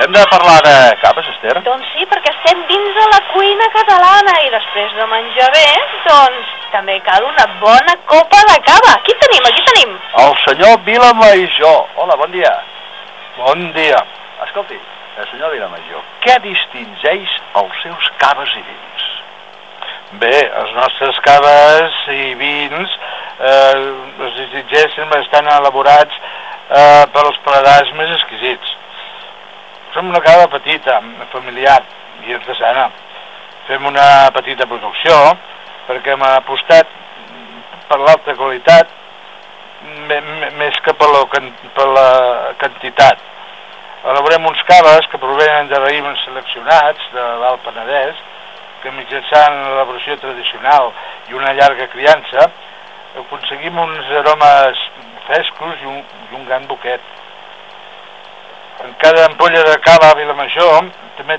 Hem de parlar de caves, Esther? Doncs sí, perquè estem dins de la cuina catalana i després de menjar bé, doncs també cal una bona copa de cava. Aquí tenim, aquí tenim. El senyor Vilamajor. Hola, bon dia. Bon dia. Escolti, senyor Vilamajor, què distingeix els seus caves i vins? Bé, els nostres caves i vins es distingeixen bastant elaborats per als paladars més exquisits. Som una cava petita, familiar i artesana. Fem una petita producció perquè hem apostat per l'alta qualitat més que per la quantitat. Elaborem uns caves que provenen de raïms seleccionats de l'Alt Penedès, que mitjançant l'elaboració tradicional i una llarga criança aconseguim uns aromes frescos i un gran buquet. En cada ampolla de cava a Vilamajor també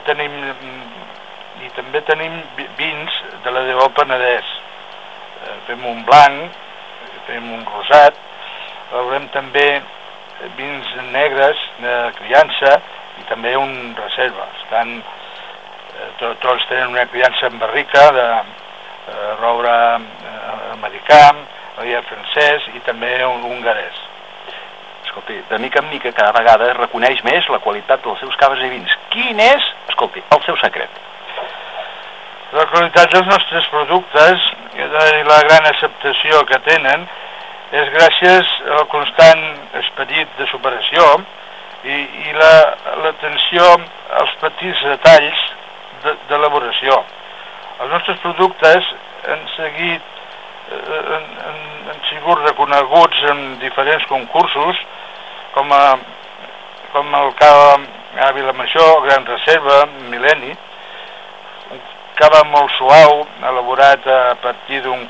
tenim vins de la Déu Penedès. Fem un blanc, fem un rosat, elaborem també vins negres de criança i també un reserva. Tots tenen una criança en barrica de roure americà, aliat francès i també un hongarès. Escolti, de mica en mica cada vegada es reconeix més la qualitat dels seus caves i vins. Quin és, escolti, el seu secret? La qualitat dels nostres productes i la gran acceptació que tenen és gràcies al constant esperit de superació i l'atenció als petits detalls d'elaboració. Els nostres productes han sigut reconeguts en diferents concursos com el cava a Vilamajor, Gran Reserva, Mil·lenni, un cava molt suau, elaborat a partir d'un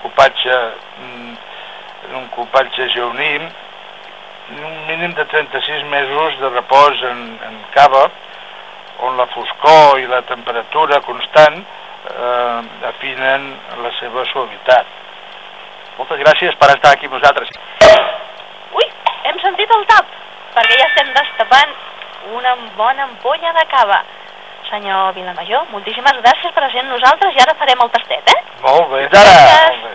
cupatge jauní, un mínim de 36 mesos de repòs en cava, on la foscor i la temperatura constant afinen la seva suavitat. Moltes gràcies per estar aquí amb nosaltres. Ui, hem sentit el tap, perquè ja estem destapant una bona ampolla de cava. Senyor Vilamajor, moltíssimes gràcies per ser amb nosaltres i ara farem el tastet, Molt bé. Gràcies.